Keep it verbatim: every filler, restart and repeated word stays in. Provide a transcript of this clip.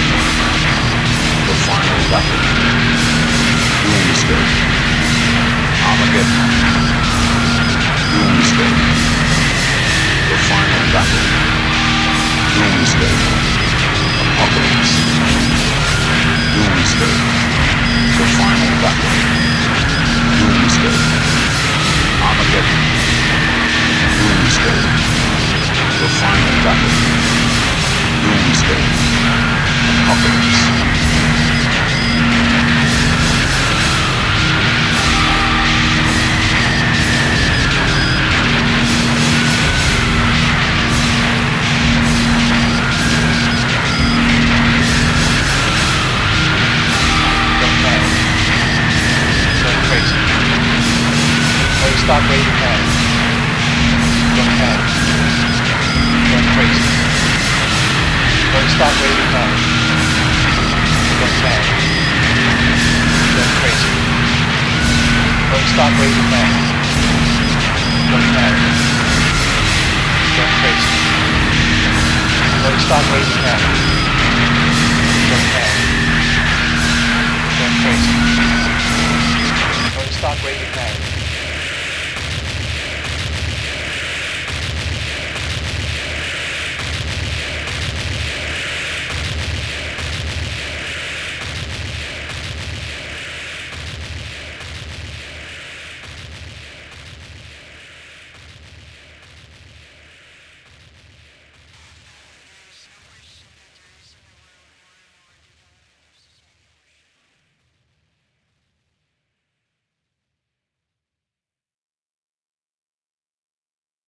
The final battle. Doomsday. Armageddon. Doomsday. The final battle. Doomsday. Apocalypse. Doomsday. The final battle. Doomsday. Armageddon. Doomsday. The final battle. Doomsday. Apocalypse. Stop waving hands. Going mad. Going crazy. Don't stop waving hands. Going mad. Going crazy. Don't stop waving hands. Going mad. Going crazy. Don't stop waving hands.